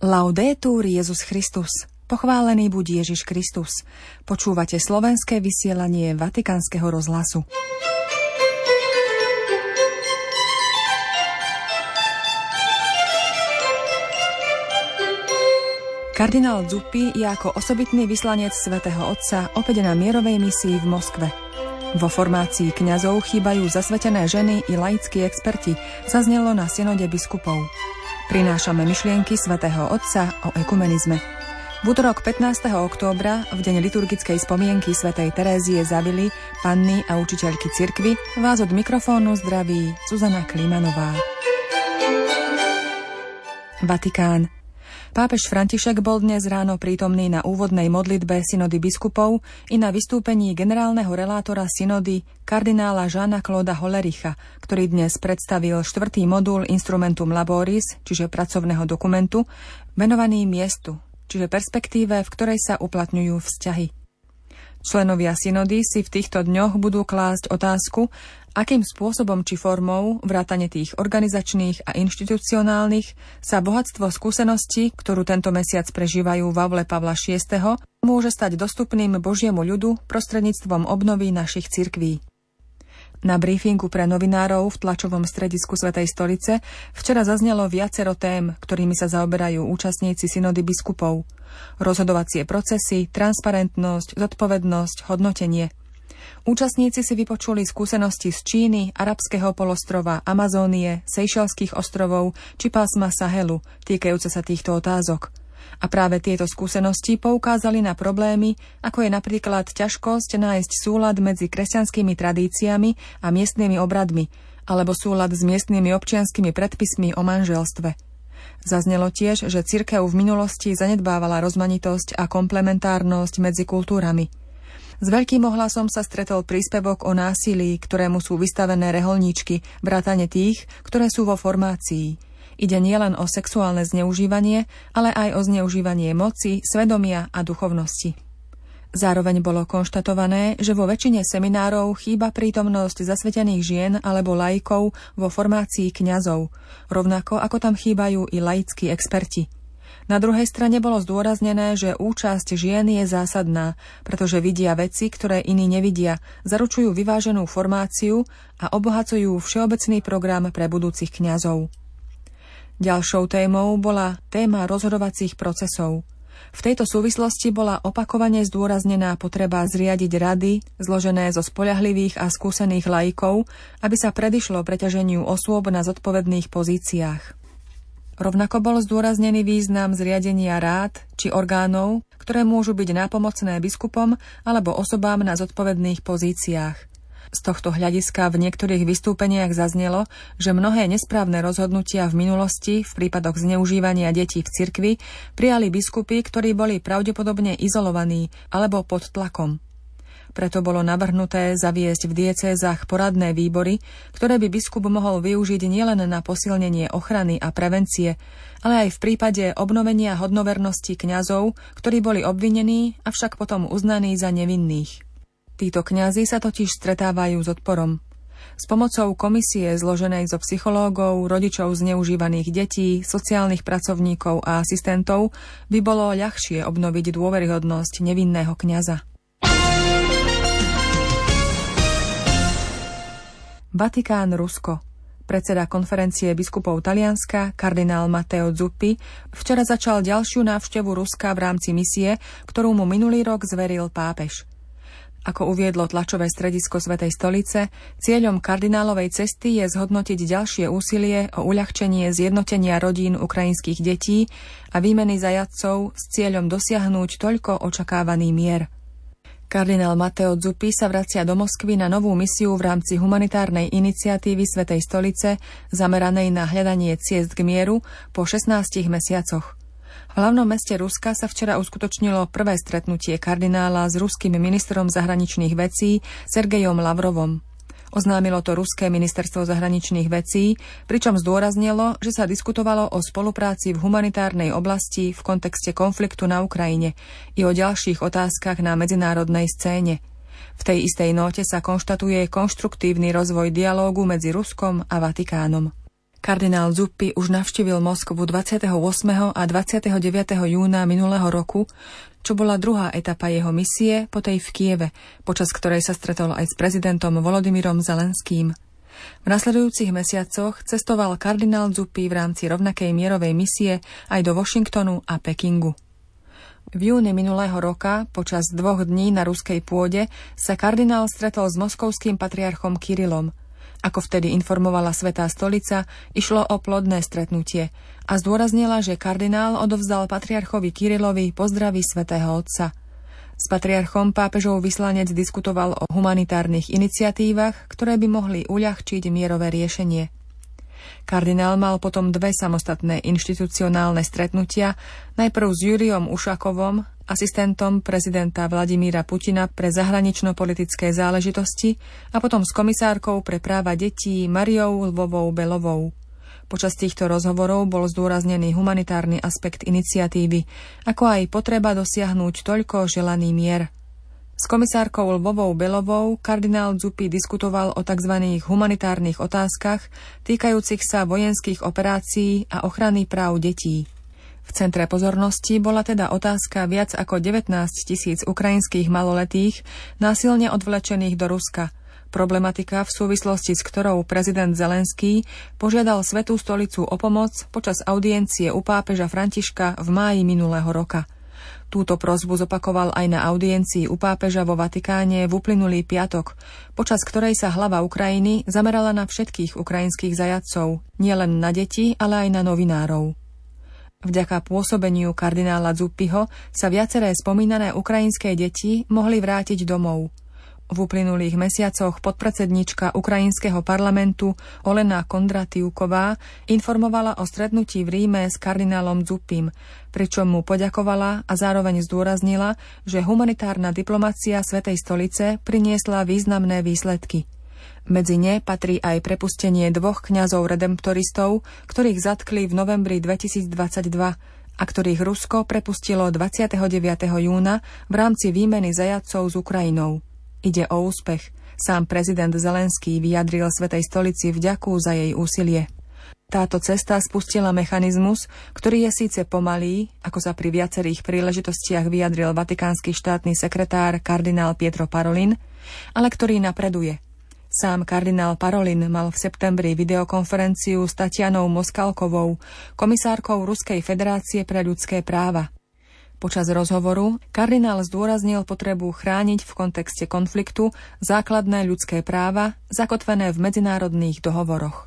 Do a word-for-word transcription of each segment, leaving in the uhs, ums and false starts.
Laudetur Jesus Christus. Pochválený buď Ježiš Kristus. Počúvate slovenské vysielanie Vatikánskeho rozhlasu. Kardinál Zuppi je ako osobitný vyslanec svätého Otca opäť na mierovej misii v Moskve. Vo formácii kňazov chýbajú zasvetené ženy i laickí experti, zaznelo na synode biskupov. Prinášame myšlienky svätého Otca o ekumenizme. V utorok pätnásteho októbra, v deň liturgickej spomienky svätej Terézie z Avily, panny a učiteľky cirkvi, vás od mikrofónu zdraví Zuzana Klimanová. Vatikán. Pápež František bol dnes ráno prítomný na úvodnej modlitbe synody biskupov i na vystúpení generálneho relátora synody kardinála Jeana Clauda Hollericha, ktorý dnes predstavil štvrtý modul Instrumentum Laboris, čiže pracovného dokumentu, venovaný miestu, čiže perspektíve, v ktorej sa uplatňujú vzťahy. Členovia synody si v týchto dňoch budú klásť otázku, akým spôsobom či formou, vrátane tých organizačných a inštitucionálnych, sa bohatstvo skúseností, ktorú tento mesiac prežívajú v aule Pavla šiesteho, môže stať dostupným Božiemu ľudu prostredníctvom obnovy našich cirkví. Na briefingu pre novinárov v tlačovom stredisku Svätej stolice včera zaznelo viacero tém, ktorými sa zaoberajú účastníci synody biskupov. Rozhodovacie procesy, transparentnosť, zodpovednosť, hodnotenie. Účastníci si vypočuli skúsenosti z Číny, Arabského polostrova, Amazónie, Seychelských ostrovov či pásma Sahelu, týkajúce sa týchto otázok. A práve tieto skúsenosti poukázali na problémy, ako je napríklad ťažkosť nájsť súlad medzi kresťanskými tradíciami a miestnymi obradmi, alebo súlad s miestnymi občianskymi predpismi o manželstve. Zaznelo tiež, že cirkev v minulosti zanedbávala rozmanitosť a komplementárnosť medzi kultúrami. S veľkým ohlasom sa stretol príspevok o násilí, ktorému sú vystavené reholníčky, vrátane tých, ktoré sú vo formácii. Ide nielen o sexuálne zneužívanie, ale aj o zneužívanie moci, svedomia a duchovnosti. Zároveň bolo konštatované, že vo väčšine seminárov chýba prítomnosť zasvetených žien alebo laikov vo formácii kňazov, rovnako ako tam chýbajú i laickí experti. Na druhej strane bolo zdôraznené, že účasť žien je zásadná, pretože vidia veci, ktoré iní nevidia, zaručujú vyváženú formáciu a obohacujú všeobecný program pre budúcich kňazov. Ďalšou témou bola téma rozhodovacích procesov. V tejto súvislosti bola opakovane zdôraznená potreba zriadiť rady, zložené zo spoľahlivých a skúsených laikov, aby sa predišlo preťaženiu osôb na zodpovedných pozíciách. Rovnako bol zdôraznený význam zriadenia rád či orgánov, ktoré môžu byť nápomocné biskupom alebo osobám na zodpovedných pozíciách. Z tohto hľadiska v niektorých vystúpeniach zaznelo, že mnohé nesprávne rozhodnutia v minulosti v prípadoch zneužívania detí v cirkvi prijali biskupy, ktorí boli pravdepodobne izolovaní alebo pod tlakom. Preto bolo navrhnuté zaviesť v diecézach poradné výbory, ktoré by biskup mohol využiť nielen na posilnenie ochrany a prevencie, ale aj v prípade obnovenia hodnovernosti kňazov, ktorí boli obvinení, avšak potom uznaní za nevinných. Títo kňazi sa totiž stretávajú s odporom. S pomocou komisie zloženej zo psychológov, rodičov zneužívaných detí, sociálnych pracovníkov a asistentov by bolo ľahšie obnoviť dôveryhodnosť nevinného kňaza. Vatikán, Rusko. Predseda konferencie biskupov Talianska, kardinál Matteo Zuppi, včera začal ďalšiu návštevu Ruska v rámci misie, ktorú mu minulý rok zveril pápež. Ako uviedlo tlačové stredisko Svätej stolice, cieľom kardinálovej cesty je zhodnotiť ďalšie úsilie o uľahčenie zjednotenia rodín ukrajinských detí a výmeny zajatcov s cieľom dosiahnuť toľko očakávaný mier. Kardinál Matteo Zuppi sa vracia do Moskvy na novú misiu v rámci humanitárnej iniciatívy Svätej stolice zameranej na hľadanie ciest k mieru po šestnástich mesiacoch. V hlavnom meste Ruska sa včera uskutočnilo prvé stretnutie kardinála s ruským ministrom zahraničných vecí Sergejom Lavrovom. Oznámilo to ruské ministerstvo zahraničných vecí, pričom zdôraznilo, že sa diskutovalo o spolupráci v humanitárnej oblasti v kontexte konfliktu na Ukrajine i o ďalších otázkach na medzinárodnej scéne. V tej istej nóte sa konštatuje konštruktívny rozvoj dialógu medzi Ruskom a Vatikánom. Kardinál Zuppi už navštívil Moskvu dvadsiateho ôsmeho a dvadsiateho deviateho júna minulého roku, čo bola druhá etapa jeho misie po tej v Kieve, počas ktorej sa stretol aj s prezidentom Volodymyrom Zelenským. V nasledujúcich mesiacoch cestoval kardinál Zuppi v rámci rovnakej mierovej misie aj do Washingtonu a Pekingu. V júni minulého roka, počas dvoch dní na ruskej pôde, sa kardinál stretol s moskovským patriarchom Kirilom. Ako vtedy informovala Svätá stolica, išlo o plodné stretnutie a zdôraznila, že kardinál odovzdal patriarchovi Kirilovi pozdravy svätého Otca. S patriarchom pápežov vyslanec diskutoval o humanitárnych iniciatívach, ktoré by mohli uľahčiť mierové riešenie. Kardinál mal potom dve samostatné inštitucionálne stretnutia, najprv s Júriom Ušakovom, asistentom prezidenta Vladimíra Putina pre zahranično-politické záležitosti, a potom s komisárkou pre práva detí Mariou Lvovou-Belovou. Počas týchto rozhovorov bol zdôraznený humanitárny aspekt iniciatívy, ako aj potreba dosiahnuť toľko želaný mier. S komisárkou Lvovou-Belovou kardinál Zuppi diskutoval o tzv. Humanitárnych otázkach týkajúcich sa vojenských operácií a ochrany práv detí. V centre pozornosti bola teda otázka viac ako devätnásť tisíc ukrajinských maloletých násilne odvlečených do Ruska, problematika, v súvislosti s ktorou prezident Zelenský požiadal Svätú stolicu o pomoc počas audiencie u pápeža Františka v máji minulého roka. Túto prosbu zopakoval aj na audiencii u pápeža vo Vatikáne v uplynulý piatok, počas ktorej sa hlava Ukrajiny zamerala na všetkých ukrajinských zajatcov, nielen na deti, ale aj na novinárov. Vďaka pôsobeniu kardinála Zuppiho sa viaceré spomínané ukrajinské deti mohli vrátiť domov. V uplynulých mesiacoch podpredsednička ukrajinského parlamentu Olena Kondratiuková informovala o stretnutí v Ríme s kardinálom Zuppim, pričom mu poďakovala a zároveň zdôraznila, že humanitárna diplomacia Svätej stolice priniesla významné výsledky. Medzi ne patrí aj prepustenie dvoch kňazov redemptoristov, ktorých zatkli v novembri dvetisícdvadsaťdva a ktorých Rusko prepustilo dvadsiateho deviateho júna v rámci výmeny zajatcov s Ukrajinou. Ide o úspech. Sám prezident Zelenský vyjadril Svätej stolici vďaku za jej úsilie. Táto cesta spustila mechanizmus, ktorý je síce pomalý, ako sa pri viacerých príležitostiach vyjadril vatikánsky štátny sekretár kardinál Pietro Parolin, ale ktorý napreduje. Sám kardinál Parolin mal v septembri videokonferenciu s Tatianou Moskalkovou, komisárkou Ruskej federácie pre ľudské práva. Počas rozhovoru kardinál zdôraznil potrebu chrániť v kontexte konfliktu základné ľudské práva zakotvené v medzinárodných dohovoroch.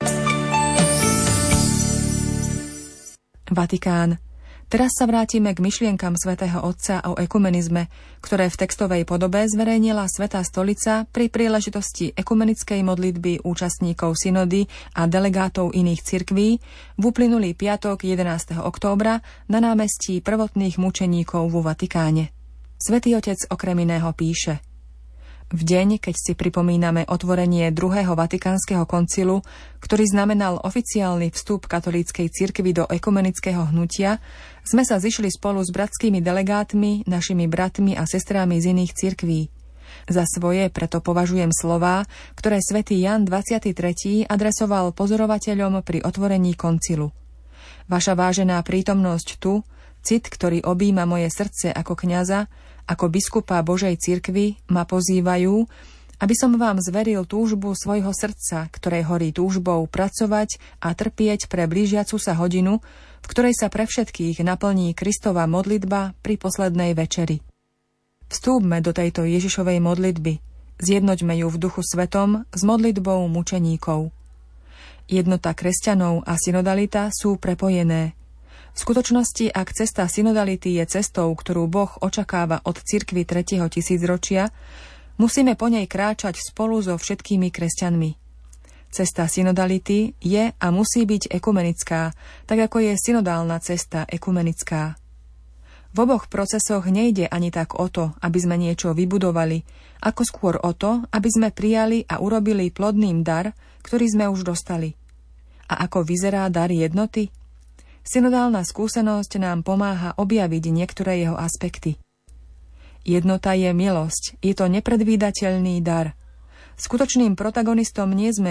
Vatikán. Teraz sa vrátime k myšlienkam svätého Otca o ekumenizme, ktoré v textovej podobe zverejnila Svätá stolica pri príležitosti ekumenickej modlitby účastníkov synody a delegátov iných cirkví v uplynulý piatok jedenásteho októbra na námestí prvotných mučeníkov vo Vatikáne. Svätý Otec okrem iného píše: V deň, keď si pripomíname otvorenie druhého vatikánskeho koncilu, ktorý znamenal oficiálny vstup katolíckej cirkvi do ekumenického hnutia, sme sa zišli spolu s bratskými delegátmi, našimi bratmi a sestrami z iných cirkví. Za svoje preto považujem slová, ktoré svätý Ján dvadsiaty tretí adresoval pozorovateľom pri otvorení koncilu. Vaša vážená prítomnosť tu, cit, ktorý objíma moje srdce ako kňaza, ako biskupa Božej cirkvi, ma pozývajú, aby som vám zveril túžbu svojho srdca, ktoré horí túžbou pracovať a trpieť pre blížiacu sa hodinu, v ktorej sa pre všetkých naplní Kristova modlitba pri poslednej večeri. Vstúpme do tejto Ježišovej modlitby, zjednoťme ju v Duchu Svetom s modlitbou mučeníkov. Jednota kresťanov a synodalita sú prepojené. V skutočnosti, ak cesta synodality je cestou, ktorú Boh očakáva od cirkvi tretieho tisícročia, musíme po nej kráčať spolu so všetkými kresťanmi. Cesta synodality je a musí byť ekumenická, tak ako je synodálna cesta ekumenická. V oboch procesoch nejde ani tak o to, aby sme niečo vybudovali, ako skôr o to, aby sme prijali a urobili plodným dar, ktorý sme už dostali. A ako vyzerá dar jednoty? Synodálna skúsenosť nám pomáha objaviť niektoré jeho aspekty. Jednota je milosť, je to nepredvídateľný dar. Skutočným protagonistom nie sme my,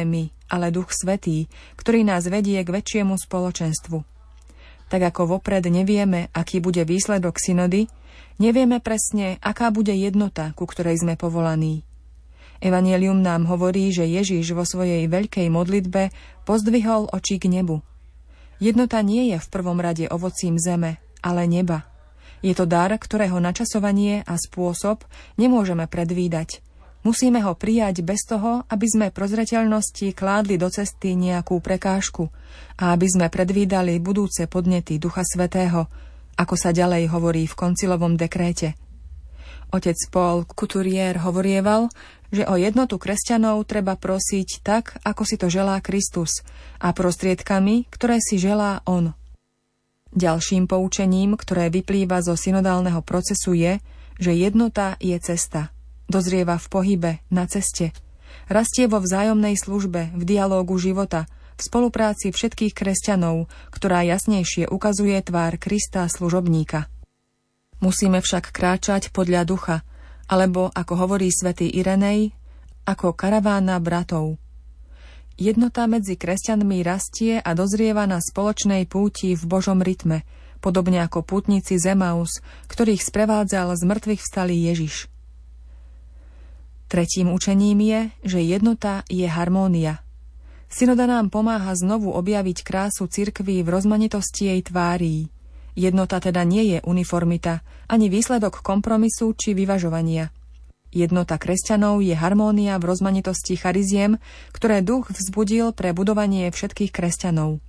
ale Duch Svätý, ktorý nás vedie k väčšiemu spoločenstvu. Tak ako vopred nevieme, aký bude výsledok synody, nevieme presne, aká bude jednota, ku ktorej sme povolaní. Evanjelium nám hovorí, že Ježiš vo svojej veľkej modlitbe pozdvihol oči k nebu. Jednota nie je v prvom rade ovocím zeme, ale neba. Je to dar, ktorého načasovanie a spôsob nemôžeme predvídať. Musíme ho prijať bez toho, aby sme prozreteľnosti kládli do cesty nejakú prekážku a aby sme predvídali budúce podnety Ducha Svätého, ako sa ďalej hovorí v koncilovom dekréte. Otec Paul Couturier hovorieval, že o jednotu kresťanov treba prosiť tak, ako si to želá Kristus a prostriedkami, ktoré si želá on. Ďalším poučením, ktoré vyplýva zo synodálneho procesu je, že jednota je cesta. Dozrieva v pohybe, na ceste. Rastie vo vzájomnej službe, v dialógu života, v spolupráci všetkých kresťanov, ktorá jasnejšie ukazuje tvár Krista služobníka. Musíme však kráčať podľa ducha, alebo, ako hovorí svätý Irenej, ako karavána bratov. Jednota medzi kresťanmi rastie a dozrieva na spoločnej púti v Božom rytme, podobne ako pútnici z Emaus, ktorých sprevádzal z mŕtvych vstalý Ježiš. Tretím učením je, že jednota je harmónia. Synoda nám pomáha znovu objaviť krásu cirkvi v rozmanitosti jej tvárí. Jednota teda nie je uniformita, ani výsledok kompromisu či vyvažovania. Jednota kresťanov je harmónia v rozmanitosti chariziem, ktoré duch vzbudil pre budovanie všetkých kresťanov.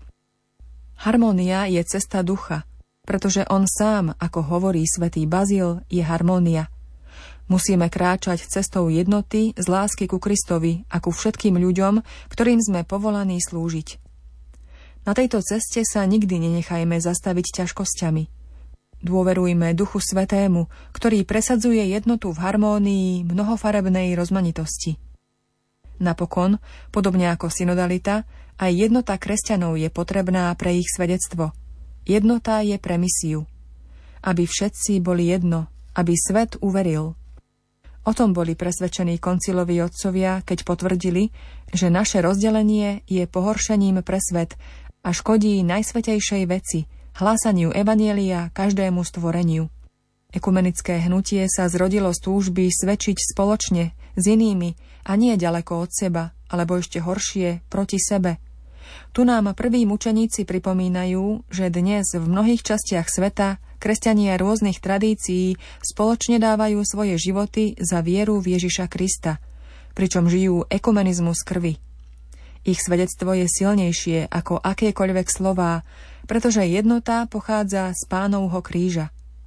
Harmónia je cesta ducha, pretože on sám, ako hovorí svätý Bazil, je harmónia. Musíme kráčať cestou jednoty z lásky ku Kristovi a ku všetkým ľuďom, ktorým sme povolaní slúžiť. Na tejto ceste sa nikdy nenechajme zastaviť ťažkosťami. Dôverujme Duchu Svätému, ktorý presadzuje jednotu v harmónii mnohofarebnej rozmanitosti. Napokon, podobne ako synodalita, aj jednota kresťanov je potrebná pre ich svedectvo. Jednota je pre misiu. Aby všetci boli jedno, aby svet uveril. O tom boli presvedčení konciloví otcovia, keď potvrdili, že naše rozdelenie je pohoršením pre svet a škodí najsvätejšej veci, hlásaniu evanjelia každému stvoreniu. Ekumenické hnutie sa zrodilo z túžby svedčiť spoločne s inými a nie ďaleko od seba, alebo ešte horšie, proti sebe. Tu nám prví mučeníci pripomínajú, že dnes v mnohých častiach sveta kresťania rôznych tradícií spoločne dávajú svoje životy za vieru v Ježiša Krista, pričom žijú ekumenizmus krvi. Ich svedectvo je silnejšie ako akékoľvek slová, pretože jednota pochádza z Pánovho kríža.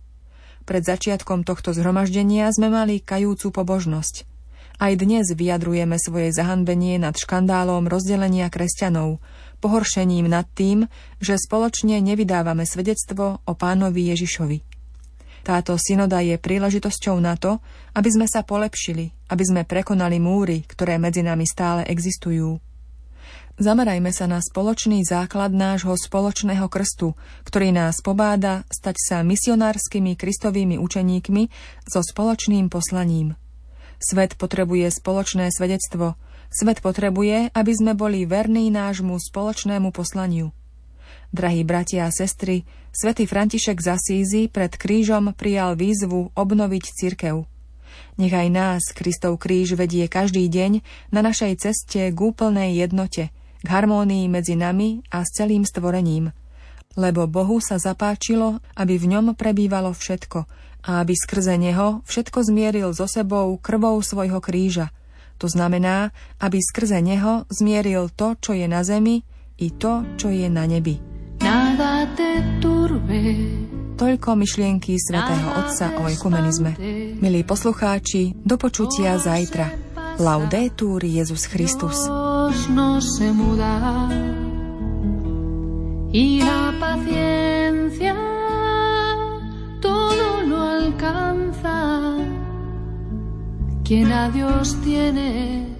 Pred začiatkom tohto zhromaždenia sme mali kajúcu pobožnosť. Aj dnes vyjadrujeme svoje zahanbenie nad škandálom rozdelenia kresťanov, pohoršením nad tým, že spoločne nevydávame svedectvo o Pánovi Ježišovi. Táto synoda je príležitosťou na to, aby sme sa polepšili, aby sme prekonali múry, ktoré medzi nami stále existujú. Zamerajme sa na spoločný základ nášho spoločného krstu, ktorý nás pobáda stať sa misionárskymi kristovými učeníkmi so spoločným poslaním. Svet potrebuje spoločné svedectvo. Svet potrebuje, aby sme boli verní nášmu spoločnému poslaniu. Drahí bratia a sestry, svätý František z Asízy pred krížom prijal výzvu obnoviť cirkev. Nech aj nás Kristov kríž vedie každý deň na našej ceste k úplnej jednote, k harmónii medzi nami a s celým stvorením. Lebo Bohu sa zapáčilo, aby v ňom prebývalo všetko a aby skrze neho všetko zmieril so sebou krvou svojho kríža. To znamená, aby skrze neho zmieril to, čo je na zemi, i to, čo je na nebi. Toľko myšlienky svätého Otca o ekumenizme. Milí poslucháči, do počutia zajtra. Laudetur Jesus Christus. No se muda y la paciencia todo lo alcanza. Quien a Dios tiene